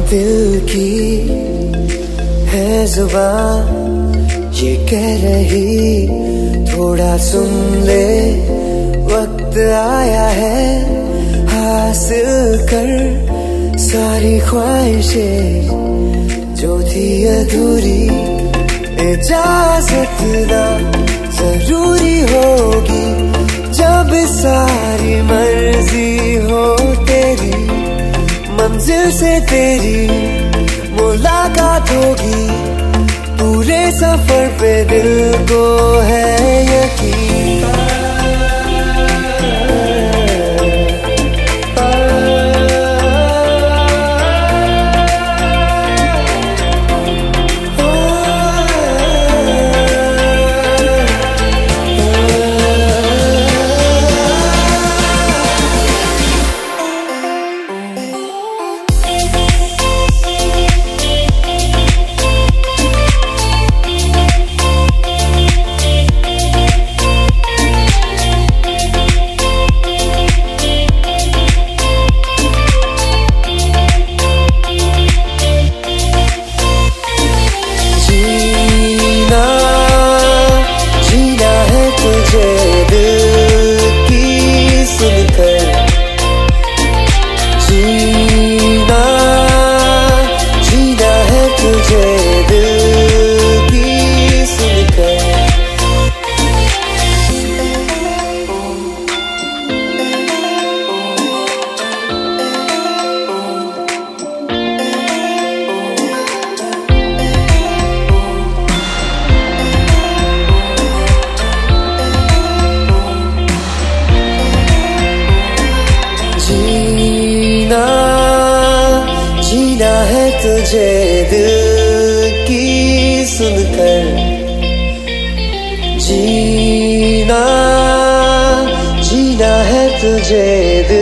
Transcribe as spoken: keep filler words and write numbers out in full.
दिल की है जुबान ये कह रही थोड़ा सुन ले, वक्त आया है हासिल कर सारी ख्वाहिशें जो थी अधूरी। इजाजत ना जरूरी होगी जब सारी मर्जी हो तेरी, मंजिल से तेरी मुलाकात होगी। पूरे सफर पे दिल को है यकीन। जीना जीना है तुझे दिल की सुनकर, जीना जीना है तुझे दिल